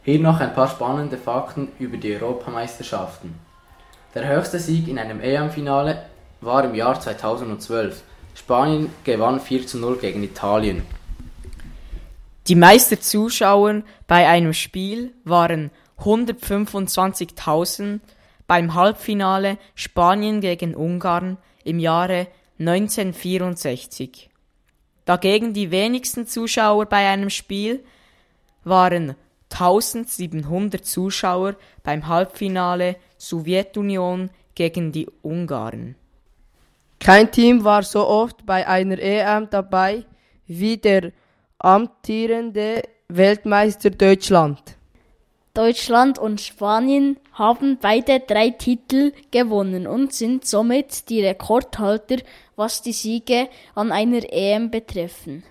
Hier noch ein paar spannende Fakten über die Europameisterschaften. Der höchste Sieg in einem EM-Finale war im Jahr 2012. Spanien gewann 4:0 gegen Italien. Die meisten Zuschauer bei einem Spiel waren 125.000 beim Halbfinale Spanien gegen Ungarn im Jahre 1964. Dagegen die wenigsten Zuschauer bei einem Spiel waren 1700 Zuschauer beim Halbfinale Sowjetunion gegen die Ungarn. Kein Team war so oft bei einer EM dabei wie der amtierende Weltmeister Deutschland. Deutschland und Spanien haben beide 3 Titel gewonnen und sind somit die Rekordhalter, was die Siege an einer EM betreffen.